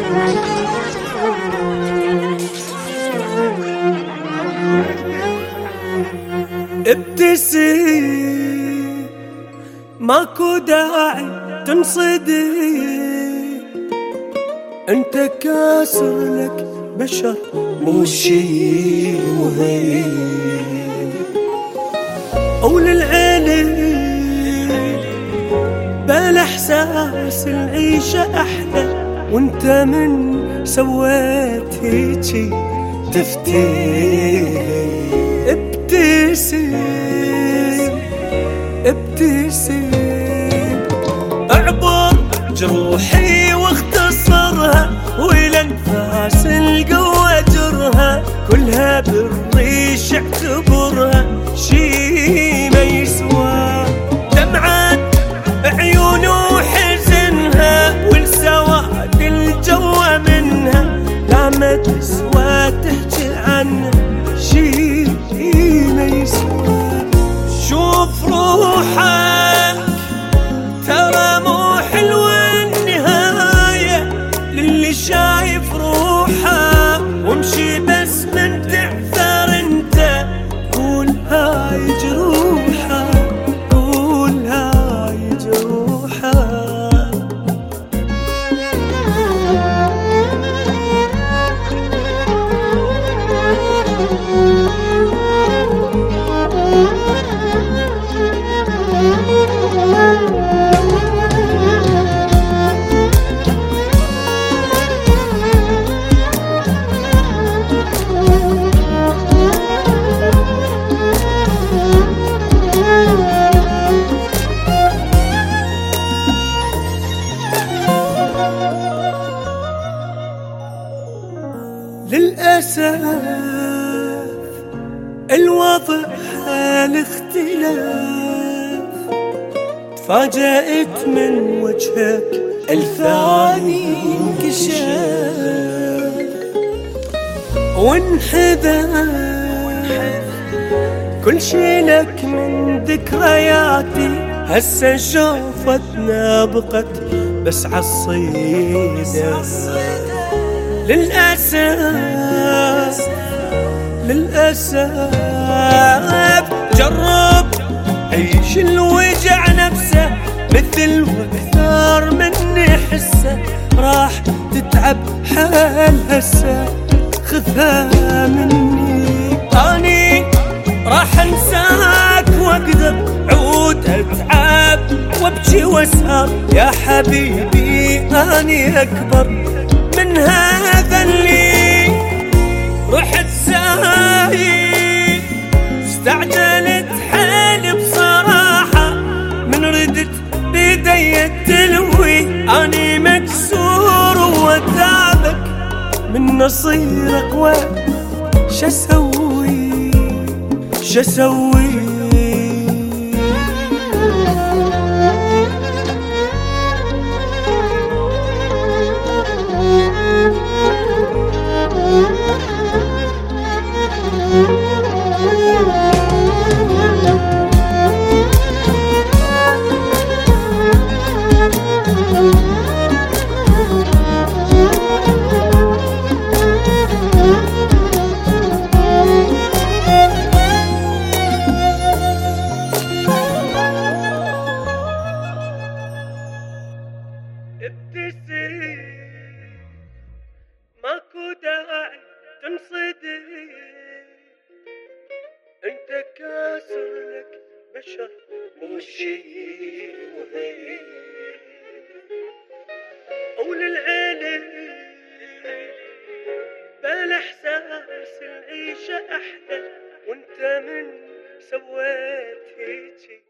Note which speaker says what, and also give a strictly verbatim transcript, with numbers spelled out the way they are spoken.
Speaker 1: ابتسم ماكو داعي تنصدم، انت كاسر لك بشر مو شي مهم. وللعين بالاحساس العيشة احلى، وانت من سويت هيجي تفتي. ابتسم ابتسم اعبر جروحي واختصرها، والانفاس القوة جرها كلها بالريش اعتبرها شي ما يسوى. دمعات عيون وحزنها والسواد الجوة منها لا ما تسوى تحكي عنها شي ما يسوى. شوف روحك ترى مو حلوة النهاية للي شايف روحه، وامشي بس من تعثر انت قول هاي جروحه، قول هاي جروحه. للأسف الوضع حال اختلاف، تفاجأت من وجهك الثاني انكشاف، وانحذف كل شي لك من ذكرياتي، هسه شوفتنا بقت بس عالصيدة. للأسف للأسف جرب عيش الوجع نفسه مثل واكثر مني حسه، راح تتعب حال هسه خذها مني. اني راح انساك واقدر عود اتعب وابكي واسهر يا حبيبي، اني اكبر من هذا اللي رحت سايق. استعجلت حالي بصراحة من ردت بيدي التلوي، اني مكسور وتعبك من نصير اقوى. شسوي شسوي ابتسم ماكو داعي تنصدم، انت كاسر لك بشر مو شي مهم. وللعين بالاحساس العيشة احلى، وانت من سويت هيجي